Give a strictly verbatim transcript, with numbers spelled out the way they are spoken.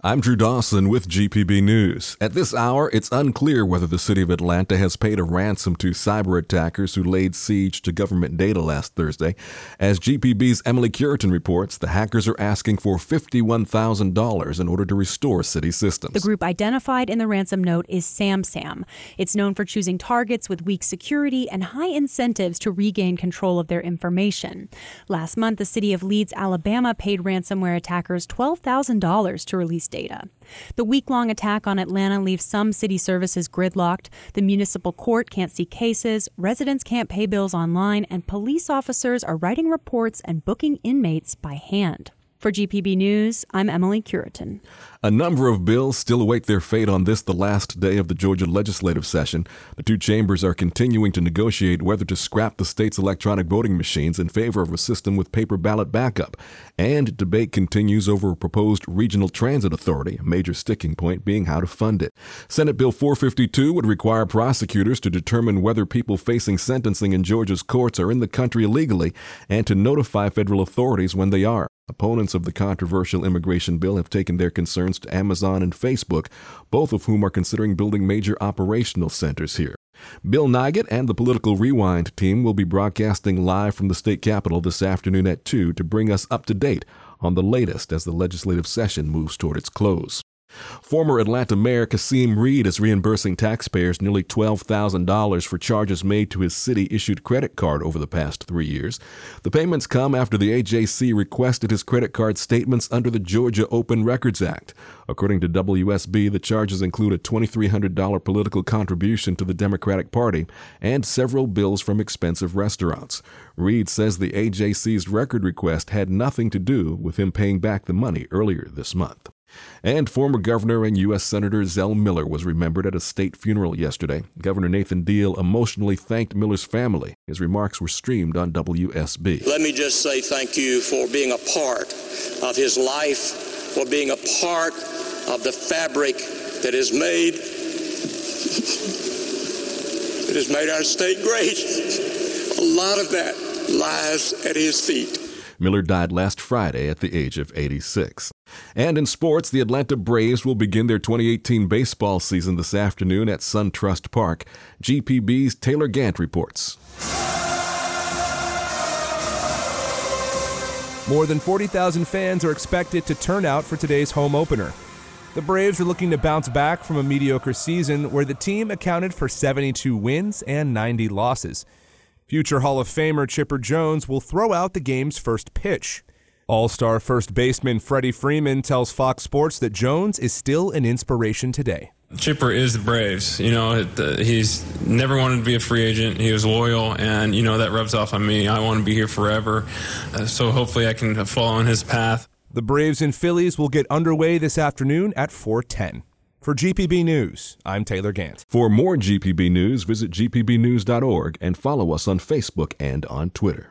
I'm Drew Dawson with G P B News. At this hour, it's unclear whether the city of Atlanta has paid a ransom to cyber attackers who laid siege to government data last Thursday. As G P B's Emily Curitan reports, the hackers are asking for fifty-one thousand dollars in order to restore city systems. The group identified in the ransom note is SamSam. It's known for choosing targets with weak security and high incentives to regain control of their information. Last month, the city of Leeds, Alabama, paid ransomware attackers twelve thousand dollars to release data. The week-long attack on Atlanta leaves some city services gridlocked. The municipal court can't see cases, residents can't pay bills online, and police officers are writing reports and booking inmates by hand. For G P B News, I'm Emily Curitan. A number of bills still await their fate on this, the last day of the Georgia legislative session. The two chambers are continuing to negotiate whether to scrap the state's electronic voting machines in favor of a system with paper ballot backup. And debate continues over a proposed regional transit authority, a major sticking point being how to fund it. Senate Bill four fifty-two would require prosecutors to determine whether people facing sentencing in Georgia's courts are in the country illegally and to notify federal authorities when they are. Opponents of the controversial immigration bill have taken their concerns to Amazon and Facebook, both of whom are considering building major operational centers here. Bill Nigut and the Political Rewind team will be broadcasting live from the state capitol this afternoon at two to bring us up to date on the latest as the legislative session moves toward its close. Former Atlanta Mayor Kasim Reed is reimbursing taxpayers nearly twelve thousand dollars for charges made to his city-issued credit card over the past three years. The payments come after the A J C requested his credit card statements under the Georgia Open Records Act. According to W S B, the charges include a two thousand three hundred dollars political contribution to the Democratic Party and several bills from expensive restaurants. Reed says the A J C's record request had nothing to do with him paying back the money earlier this month. And former Governor and U S Senator Zell Miller was remembered at a state funeral yesterday. Governor Nathan Deal emotionally thanked Miller's family. His remarks were streamed on W S B. Let me just say thank you for being a part of his life, for being a part of the fabric that has made, that has made our state great. A lot of that lies at his feet. Miller died last Friday at the age of eighty-six. And in sports, the Atlanta Braves will begin their twenty eighteen baseball season this afternoon at SunTrust Park. G P B's Taylor Gant reports. More than forty thousand fans are expected to turn out for today's home opener. The Braves are looking to bounce back from a mediocre season where the team accounted for seventy-two wins and ninety losses. Future Hall of Famer Chipper Jones will throw out the game's first pitch. All-star first baseman Freddie Freeman tells Fox Sports that Jones is still an inspiration today. Chipper is the Braves. You know, he's never wanted to be a free agent. He was loyal, and, you know, that rubs off on me. I want to be here forever, uh, so hopefully I can follow in his path. The Braves and Phillies will get underway this afternoon at four ten. For G P B News, I'm Taylor Gant. For more G P B News, visit G P B news dot org and follow us on Facebook and on Twitter.